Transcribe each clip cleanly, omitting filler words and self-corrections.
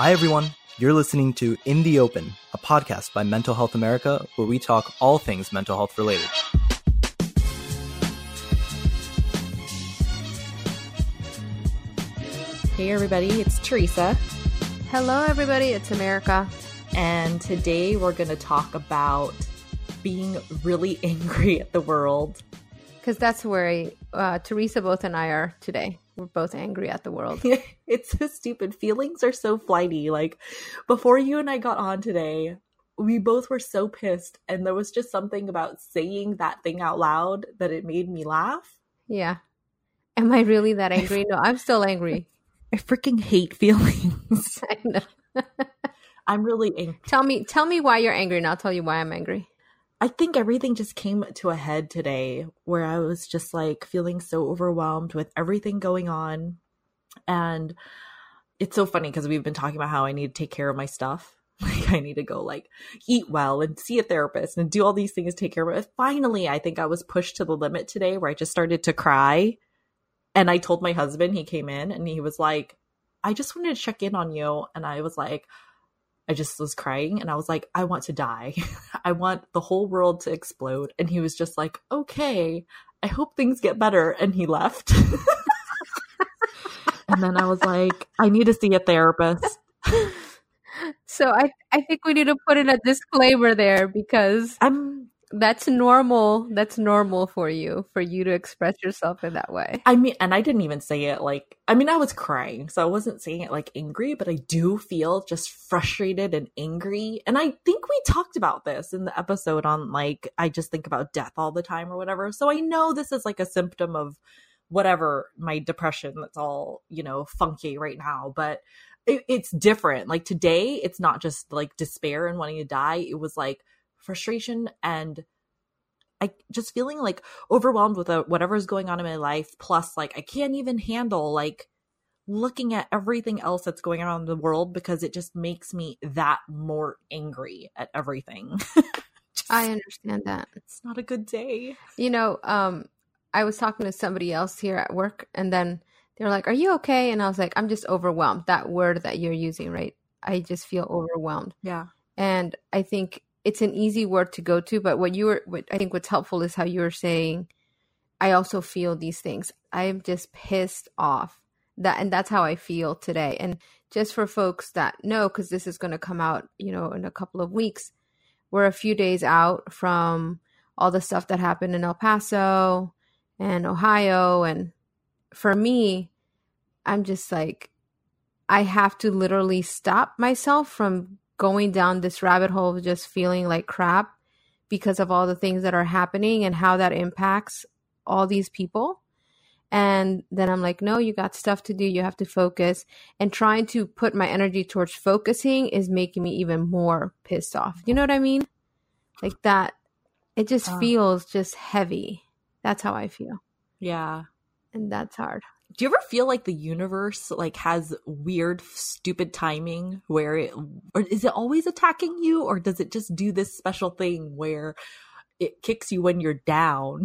Hi, everyone. You're listening to In the Open, a podcast by Mental Health America, where we talk all things mental health related. Hey, everybody. It's Teresa. Hello, everybody. It's America. And today we're going to talk about being really angry at the world. Because that's where Teresa, both and I are today. We're both angry at the world. It's so stupid. Feelings are so flighty. Like, before you and I got on today, we both were so pissed. And there was just something about saying that thing out loud that it made me laugh. Yeah. Am I really that angry? No, I'm still angry. I freaking hate feelings. I know. I'm really angry. Tell me why you're angry, and I'll tell you why I'm angry. I think everything just came to a head today where I was just like feeling so overwhelmed with everything going on. And it's so funny because we've been talking about how I need to take care of my stuff. Like, I need to go like eat well and see a therapist and do all these things to take care of it. Finally, I think I was pushed to the limit today where I just started to cry. And I told my husband, he came in and he was like, I just wanted to check in on you. And I was like, I just was crying and I was like, I want to die. I want the whole world to explode. And he was just like, okay, I hope things get better. And he left. And then I was like, I need to see a therapist. So I think we need to put in a disclaimer there because that's normal. That's normal for you to express yourself in that way. I mean, and I didn't even say it like, I mean, I was crying, so I wasn't saying it like angry, but I do feel just frustrated and angry. And I think we talked about this in the episode on like, I just think about death all the time or whatever. So I know this is like a symptom of whatever, my depression that's all, funky right now, but it's different. Like today, it's not just like despair and wanting to die. It was like frustration and I just feeling like overwhelmed with whatever's going on in my life. Plus, like, I can't even handle like looking at everything else that's going on in the world because it just makes me that more angry at everything. I understand that. It's not a good day. I was talking to somebody else here at work and then they were like, are you okay? And I was like, I'm just overwhelmed. That word that you're using, right? I just feel overwhelmed. Yeah. And I think it's an easy word to go to, but I think what's helpful is how you were saying, I also feel these things. I'm just pissed off and that's how I feel today. And just for folks that know, because this is going to come out, in a couple of weeks, we're a few days out from all the stuff that happened in El Paso and Ohio. And for me, I'm just like, I have to literally stop myself from going down this rabbit hole of just feeling like crap because of all the things that are happening and how that impacts all these people. And then I'm like, no, you got stuff to do. You have to focus. And trying to put my energy towards focusing is making me even more pissed off. You know what I mean? Like that, it just feels just heavy. That's how I feel. Yeah. And that's hard. Do you ever feel like the universe like has weird, stupid timing or is it always attacking you, or does it just do this special thing where it kicks you when you're down?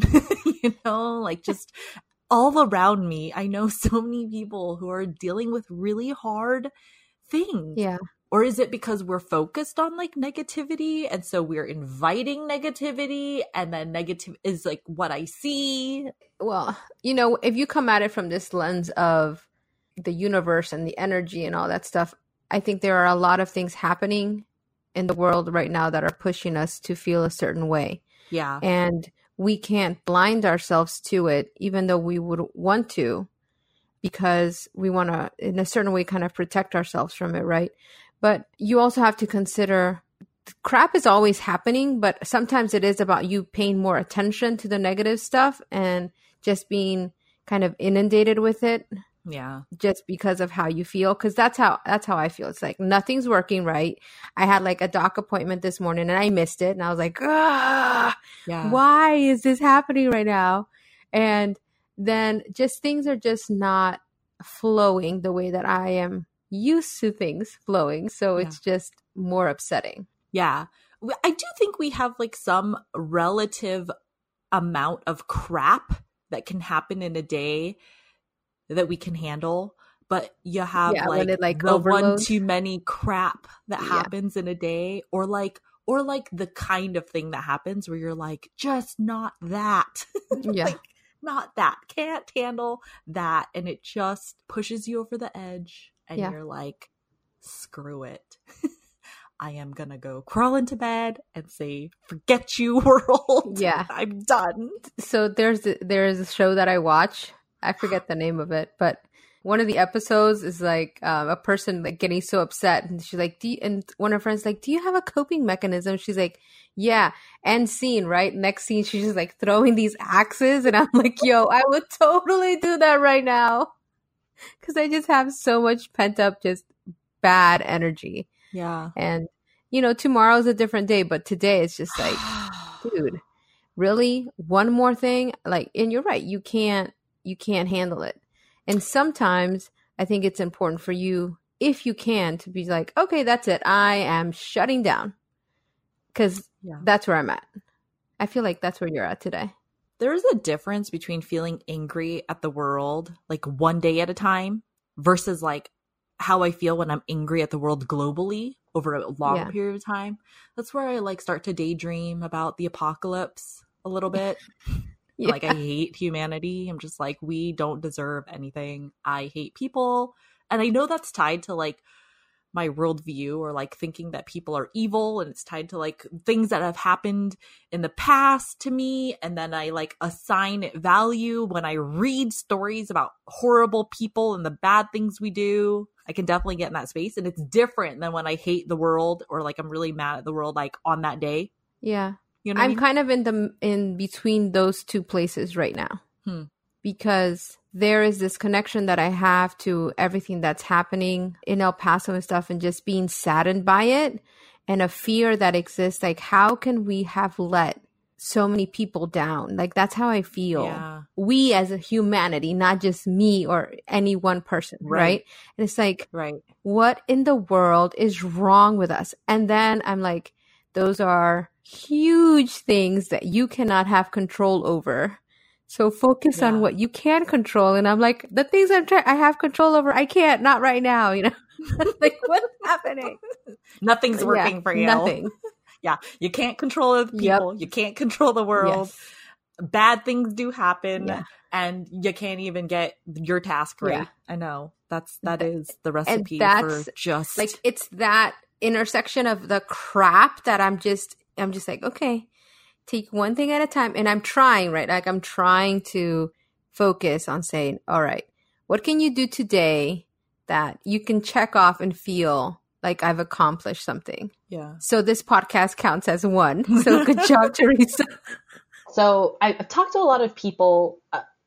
Like just all around me, I know so many people who are dealing with really hard things. Yeah. Or is it because we're focused on like negativity and so we're inviting negativity and then negative is like what I see? Well, if you come at it from this lens of the universe and the energy and all that stuff, I think there are a lot of things happening in the world right now that are pushing us to feel a certain way. Yeah. And we can't blind ourselves to it, even though we would want to, because we want to, in a certain way, kind of protect ourselves from it, right? But you also have to consider crap is always happening, but sometimes it is about you paying more attention to the negative stuff and just being kind of inundated with it. Yeah. Just because of how you feel. Because that's how I feel. It's like nothing's working right. I had like a doc appointment this morning and I missed it. And I was like, yeah. Why is this happening right now? And then just things are just not flowing the way that I am used to things flowing. So it's just more upsetting. Yeah. I do think we have like some relative amount of crap that can happen in a day that we can handle. but you have Yeah, like when it like the one overloads. too many crap that Yeah. happens in a day, or like the kind of thing that happens where you're like, just not that. Yeah. Like, not that. Can't handle that. And it just pushes you over the edge. And Yeah. you're like, screw it. I am going to go crawl into bed and say, forget you, world. Yeah. I'm done. So there's a show that I watch. I forget the name of it, but one of the episodes is like a person like getting so upset, and she's like, and one of her friends like, do you have a coping mechanism? She's like, yeah. End scene, right? Next scene, she's just like throwing these axes, and I'm like, yo, I would totally do that right now, because I just have so much pent up, just bad energy. Yeah. And tomorrow's a different day, but today it's just like, dude, really? One more thing? Like, and you're right, you can't handle it. And sometimes I think it's important for you, if you can, to be like, okay, that's it. I am shutting down, because that's where I'm at. I feel like that's where you're at today. There's a difference between feeling angry at the world, like one day at a time, versus like how I feel when I'm angry at the world globally over a long period of time. That's where I like start to daydream about the apocalypse a little bit. Yeah. Like, I hate humanity. I'm just like, we don't deserve anything. I hate people. And I know that's tied to like my worldview, or like thinking that people are evil, and it's tied to like things that have happened in the past to me. And then I like assign it value when I read stories about horrible people and the bad things we do. I can definitely get in that space. And it's different than when I hate the world, or like I'm really mad at the world, like on that day. Yeah. You know what I mean? kind of in between those two places right now, because there is this connection that I have to everything that's happening in El Paso and stuff, and just being saddened by it, and a fear that exists. Like, how can we have let so many people down? Like, that's how I feel. Yeah. We as a humanity, not just me or any one person, right? And it's like, what in the world is wrong with us? And then I'm like, those are huge things that you cannot have control over. So focus on what you can control. And I'm like, the things I have control over, I can't, not right now, Like, what's happening? Nothing's working for you. Nothing. Yeah. You can't control other people. You can't control the world. Yes. Bad things do happen. Yeah. And you can't even get your task right. Yeah. I know. That is the recipe for just like, it's that intersection of the crap that I'm just like, okay, take one thing at a time. And I'm trying, right? Like, I'm trying to focus on saying, all right, what can you do today that you can check off and feel like I've accomplished something? Yeah. So this podcast counts as one. So good job, Teresa. So I've talked to a lot of people,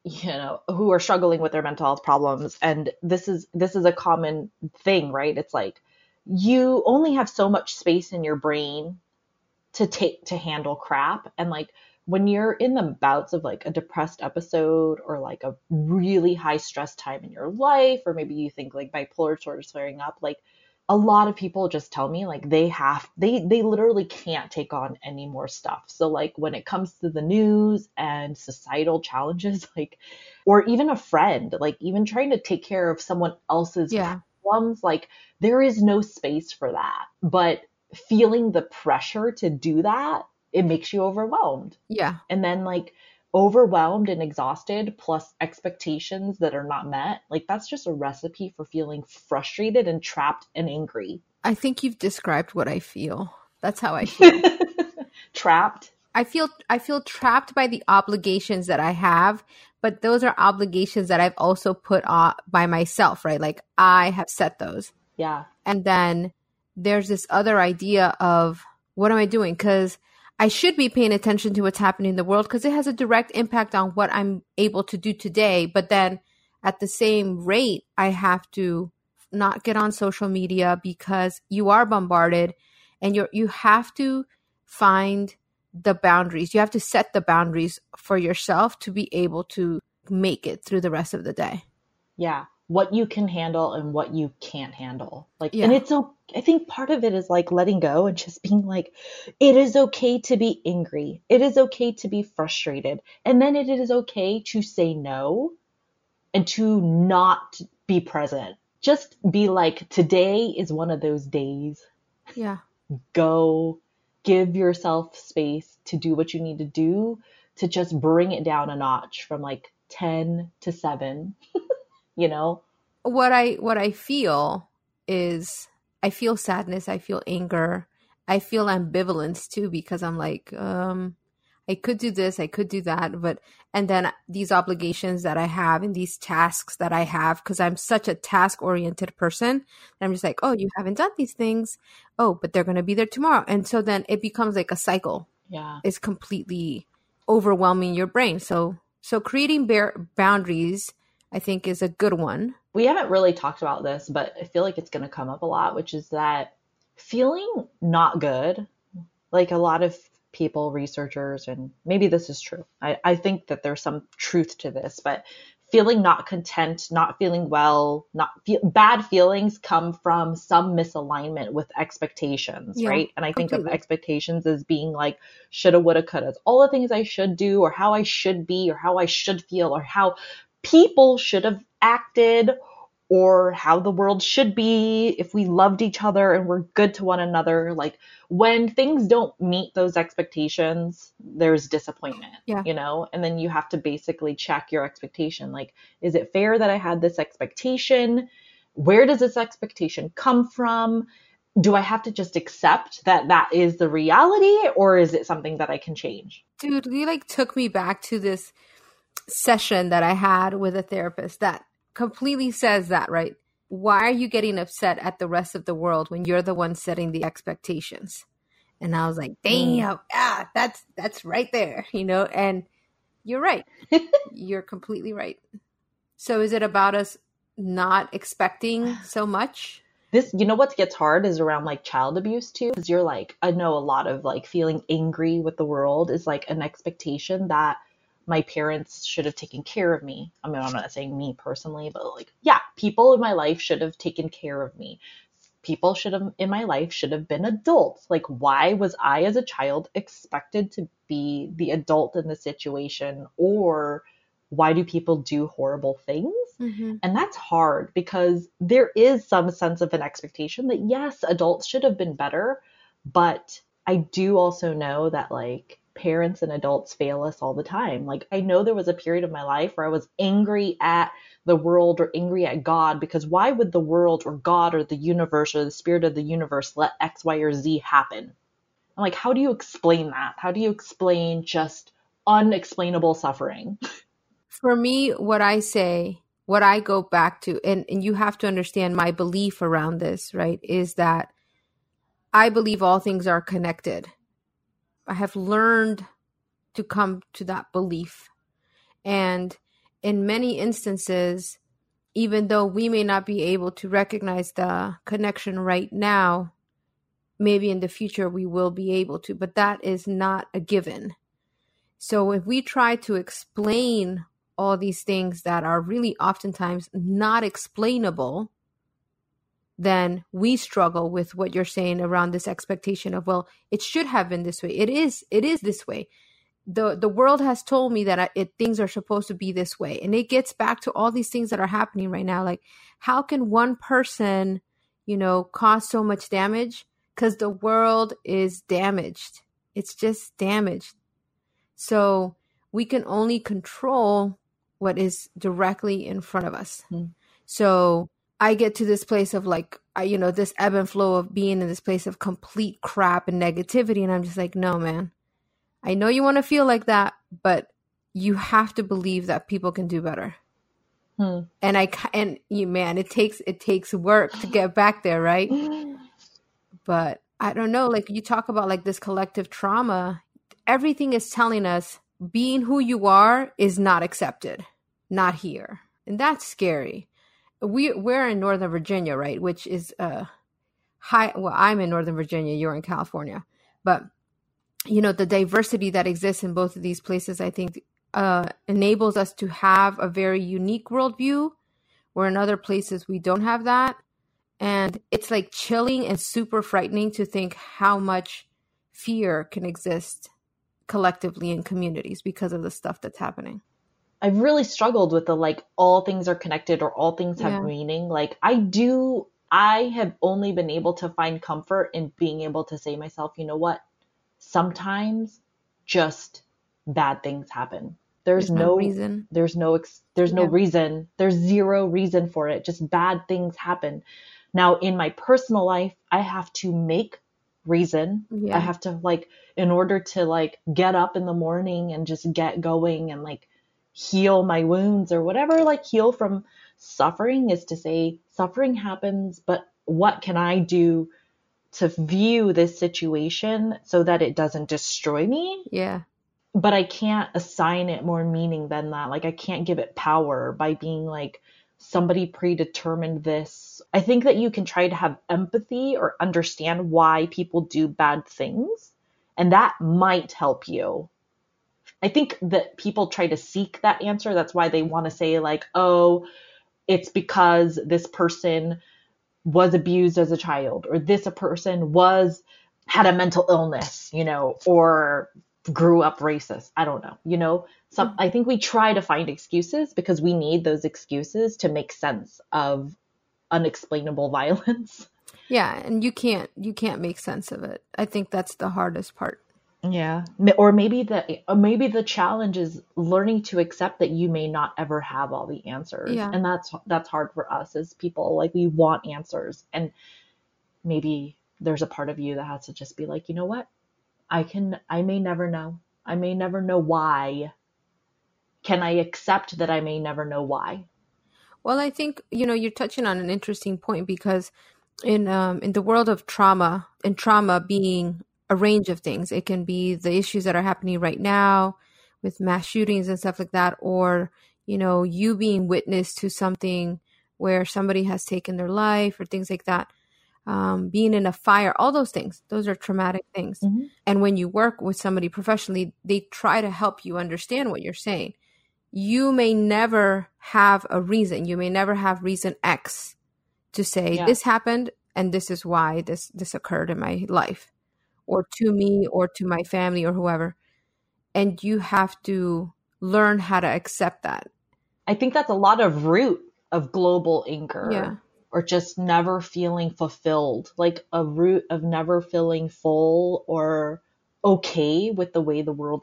who are struggling with their mental health problems. And this is a common thing, right? It's like, you only have so much space in your brain to handle crap. And like, when you're in the bouts of like a depressed episode, or like a really high stress time in your life, or maybe you think like bipolar disorder is flaring up, like a lot of people just tell me like they literally can't take on any more stuff. So like, when it comes to the news and societal challenges, like, or even a friend, like even trying to take care of someone else's problems, like there is no space for that. But feeling the pressure to do that, it makes you overwhelmed. Yeah. And then like overwhelmed and exhausted plus expectations that are not met, like that's just a recipe for feeling frustrated and trapped and angry. I think you've described what I feel. That's how I feel. Trapped. I feel trapped by the obligations that I have, but those are obligations that I've also put on by myself, right? Like, I have set those. Yeah. And then there's this other idea of, what am I doing? Because I should be paying attention to what's happening in the world, because it has a direct impact on what I'm able to do today. But then at the same rate, I have to not get on social media, because you are bombarded, and you have to find the boundaries. You have to set the boundaries for yourself to be able to make it through the rest of the day. Yeah. What you can handle and what you can't handle. Like, and it's so, I think part of it is like letting go and just being like, it is okay to be angry. It is okay to be frustrated. And then it is okay to say no, and to not be present. Just be like, today is one of those days. Yeah. Go give yourself space to do what you need to do, to just bring it down a notch from like 10 to 7, you know? What I feel is, I feel sadness, I feel anger, I feel ambivalence too, because I'm like, I could do this, I could do that, and then these obligations that I have and these tasks that I have, because I'm such a task-oriented person, and I'm just like, oh, you haven't done these things. Oh, but they're going to be there tomorrow. And so then it becomes like a cycle. Yeah. It's completely overwhelming your brain. So creating boundaries, I think, is a good one. We haven't really talked about this, but I feel like it's going to come up a lot, which is that feeling not good, like a lot of people, researchers, and maybe this is true. I think that there's some truth to this, but feeling not content, not feeling well, bad feelings come from some misalignment with expectations, right? And I think of expectations as being like shoulda, woulda, coulda. All the things I should do, or how I should be, or how I should feel, or how people should have acted, or how the world should be if we loved each other and we're good to one another. Like when things don't meet those expectations, there's disappointment, you know? And then you have to basically check your expectation. Like, is it fair that I had this expectation? Where does this expectation come from? Do I have to just accept that that is the reality, or is it something that I can change? Dude, you like took me back to this session that I had with a therapist that completely says that, right? Why are you getting upset at the rest of the world when you're the one setting the expectations? And I was like, damn, that's right there, you know? And you're right. You're completely right. So is it about us not expecting so much? This, you know, what gets hard is around like child abuse too. Because you're like, I know a lot of like feeling angry with the world is like an expectation that my parents should have taken care of me. I mean, I'm not saying me personally, but like, yeah, people in my life should have taken care of me. People in my life should have been adults. Like, why was I as a child expected to be the adult in the situation? Or why do people do horrible things? Mm-hmm. And that's hard because there is some sense of an expectation that yes, adults should have been better. But I do also know that like, parents and adults fail us all the time. Like, I know there was a period of my life where I was angry at the world or angry at God, because why would the world or God or the universe or the spirit of the universe let X, Y, or Z happen? I'm like, how do you explain that? How do you explain just unexplainable suffering? For me, what I go back to, and you have to understand my belief around this, right, is that I believe all things are connected. I have learned to come to that belief. And in many instances, even though we may not be able to recognize the connection right now, maybe in the future we will be able to, but that is not a given. So if we try to explain all these things that are really oftentimes not explainable, then we struggle with what you're saying around this expectation of, well, it should have been this way. It is this way. The world has told me that things are supposed to be this way. And it gets back to all these things that are happening right now. Like, how can one person, you know, cause so much damage? Because the world is damaged. It's just damaged. So we can only control what is directly in front of us. Mm-hmm. So I get to this place of like, this ebb and flow of being in this place of complete crap and negativity. And I'm just like, no, man, I know you want to feel like that, but you have to believe that people can do better. And it takes work to get back there. Right. But I don't know, like you talk about like this collective trauma, everything is telling us being who you are is not accepted, not here. And that's scary. We're in Northern Virginia, right? Which is high. Well, I'm in Northern Virginia. You're in California, but you know the diversity that exists in both of these places, I think, enables us to have a very unique worldview. Where in other places we don't have that, and it's like chilling and super frightening to think how much fear can exist collectively in communities because of the stuff that's happening. I've really struggled with the like all things are connected or all things have Yeah. meaning. Like I have only been able to find comfort in being able to say to myself, you know what? Sometimes just bad things happen. There's no reason. There's no Yeah. reason. There's zero reason for it. Just bad things happen. Now in my personal life, I have to make reason. Yeah. I have to like, in order to like get up in the morning and just get going and like heal my wounds or whatever, like heal from suffering, is to say suffering happens, but what can I do to view this situation so that it doesn't destroy me? Yeah. But I can't assign it more meaning than that. Like I can't give it power by being like somebody predetermined this. I think that you can try to have empathy or understand why people do bad things, and that might help you. I think that people try to seek that answer. That's why they want to say like, oh, it's because this person was abused as a child, or this a person had a mental illness, you know, or grew up racist. I don't know, you know. I think we try to find excuses because we need those excuses to make sense of unexplainable violence. Yeah, and you can't make sense of it. I think that's the hardest part. Yeah. Or maybe the challenge is learning to accept that you may not ever have all the answers. Yeah. And that's hard for us as people. Like we want answers, and maybe there's a part of you that has to just be like, you know what? I may never know. I may never know why. Can I accept that I may never know why? Well, I think, you know, you're touching on an interesting point, because in the world of trauma, and trauma being a range of things, it can be the issues that are happening right now with mass shootings and stuff like that, or, you know, you being witness to something where somebody has taken their life or things like that. Being in a fire, all those things, those are traumatic things. Mm-hmm. And when you work with somebody professionally, they try to help you understand what you're saying. You may never have a reason. You may never have reason X to say this happened and this is why this occurred in my life, or to me, or to my family, or whoever. And you have to learn how to accept that. I think that's a lot of root of global anger. Yeah. Or just never feeling fulfilled, like a root of never feeling full or okay with the way the world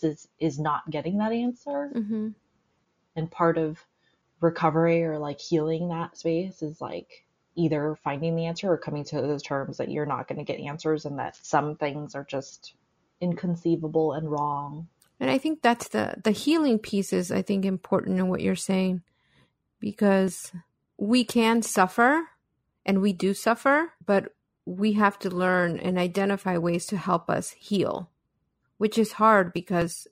is not getting that answer. Mm-hmm. And part of recovery or like healing that space is like either finding the answer or coming to those terms that you're not going to get answers, and that some things are just inconceivable and wrong. And I think that's the healing piece is, I think, important in what you're saying, because we can suffer, and we do suffer, but we have to learn and identify ways to help us heal, which is hard because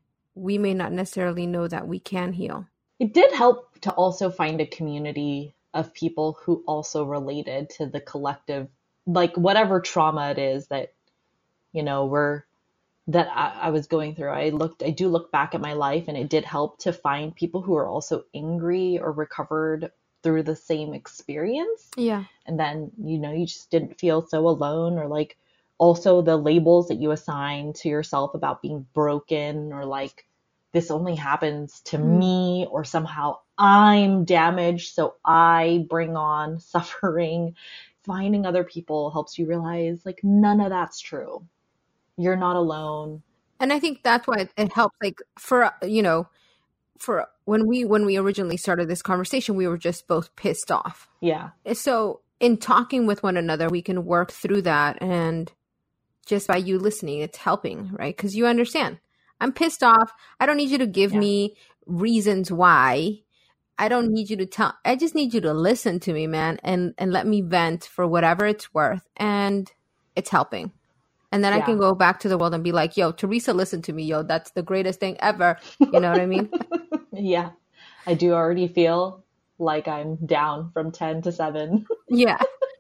we may not necessarily know that we can heal. It did help to also find a community of people who also related to the collective, like whatever trauma it is that, you know, that I was going through. I do look back at my life, and it did help to find people who are also angry or recovered through the same experience. Yeah. And then, you know, you just didn't feel so alone, or like also the labels that you assign to yourself about being broken, or like this only happens to me, or somehow I'm damaged, so I bring on suffering. Finding other people helps you realize like none of that's true. You're not alone. And I think that's why it helps, like, for, you know, for when we originally started this conversation, we were just both pissed off. Yeah. So in talking with one another, we can work through that. And just by you listening, it's helping, right? Because you understand, I'm pissed off. I don't need you to give me reasons why. I don't need you to I just need you to listen to me, man, and let me vent for whatever it's worth. And it's helping. And then I can go back to the world and be like, yo, Teresa, listen to me. Yo, that's the greatest thing ever. You know what I mean? Yeah. I do already feel like I'm down from 10 to 7. Yeah.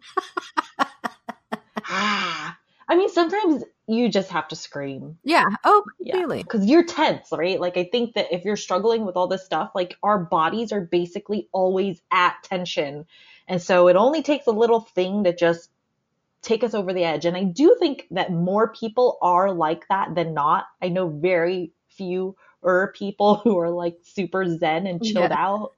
I mean, sometimes you just have to scream. Yeah. Oh, really? Because you're tense, right? Like, I think that if you're struggling with all this stuff, like our bodies are basically always at tension. And so it only takes a little thing to just take us over the edge. And I do think that more people are like that than not. I know very few people who are like super zen and chilled out.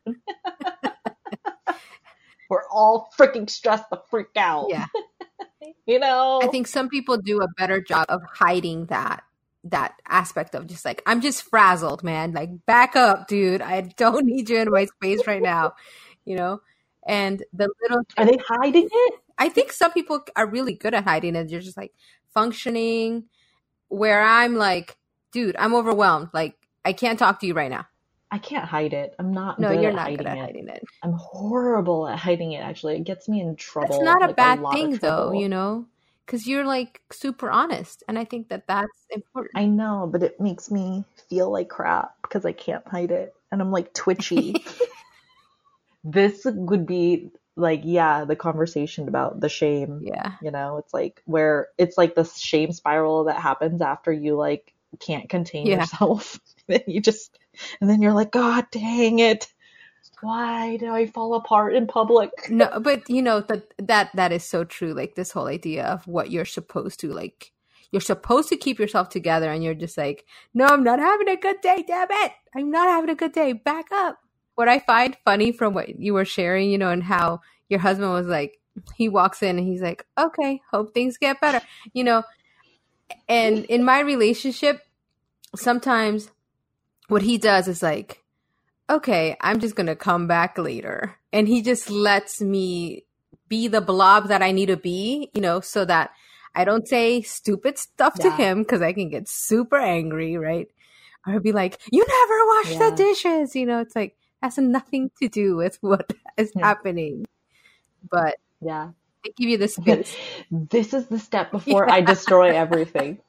We're all freaking stressed the freak out. Yeah. You know? I think some people do a better job of hiding that aspect of just like, I'm just frazzled, man. Like, back up, dude. I don't need you in my space right now. You know? And the little... Are they hiding it? I think some people are really good at hiding it. They're just like functioning, where I'm like, dude, I'm overwhelmed. Like, I can't talk to you right now. I can't hide it. I'm not No, good you're at not hiding good at it. hiding it. I'm horrible at hiding it, actually. It gets me in trouble. It's not a like, bad lot thing, of though, trouble. you know? Because you're like super honest. And I think that that's important. I know, but it makes me feel like crap because I can't hide it. And I'm like twitchy. This would be like, yeah, the conversation about the shame. Yeah. You know, it's like where it's like the shame spiral that happens after you like can't contain yourself. Then you just, and then you're like, God dang it. Why do I fall apart in public? No, but you know, that is so true. Like this whole idea of what you're supposed to, like, you're supposed to keep yourself together, and you're just like, no, I'm not having a good day, damn it. I'm not having a good day. Back up. What I find funny from what you were sharing, you know, and how your husband was like, he walks in and he's like, okay, hope things get better, you know. And in my relationship, sometimes what he does is like, okay, I'm just going to come back later. And he just lets me be the blob that I need to be, you know, so that I don't say stupid stuff to him, because I can get super angry, right? Or I'd be like, you never wash the dishes. You know, it's like, has nothing to do with what is happening. But yeah, they give you the space. This is the step before I destroy everything.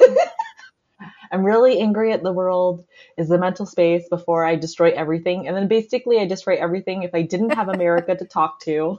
I'm really angry at the world is the mental space before I destroy everything. And then basically I destroy everything if I didn't have America to talk to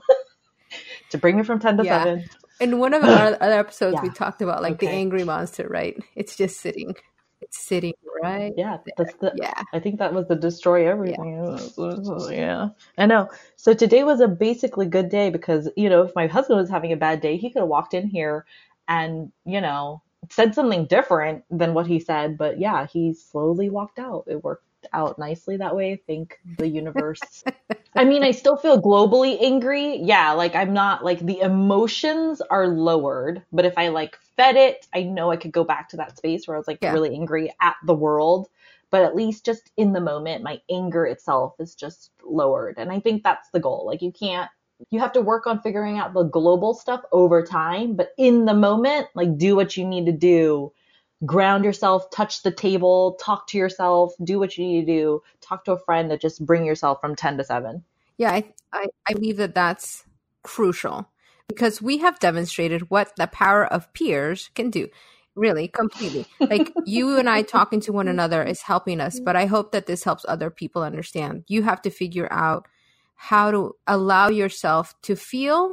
bring me from 10 to 7. In one of our other episodes, we talked about like the angry monster, right? It's just sitting. It's sitting right. Yeah, that's I think that was the destroy everything. Yeah, I know. So today was a basically good day because, you know, if my husband was having a bad day, he could have walked in here and, you know, said something different than what he said. But yeah, he slowly walked out. It worked out nicely that way. I think the universe. I mean, I still feel globally angry. Yeah, like I'm not like the emotions are lowered. But if I like fed it, I know I could go back to that space where I was like really angry at the world. But at least just in the moment, my anger itself is just lowered. And I think that's the goal. Like you have to work on figuring out the global stuff over time. But in the moment, like do what you need to do. Ground yourself, touch the table, talk to yourself, do what you need to do, talk to a friend, to just bring yourself from 10 to 7. Yeah, I believe that that's crucial because we have demonstrated what the power of peers can do. Really, completely. Like you and I talking to one another is helping us, but I hope that this helps other people understand. You have to figure out how to allow yourself to feel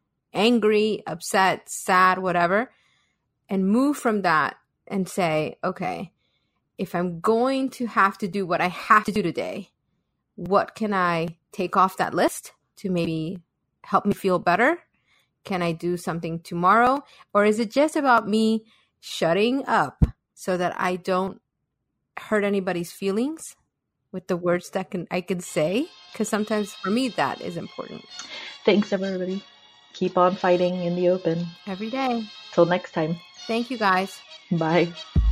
angry, upset, sad, whatever, and move from that and say, okay, if I'm going to have to do what I have to do today, what can I take off that list to maybe help me feel better? Can I do something tomorrow? Or is it just about me shutting up so that I don't hurt anybody's feelings with the words that I can say? Because sometimes for me, that is important. Thanks, everybody. Keep on fighting in the open. Every day. Till next time. Thank you, guys. Bye.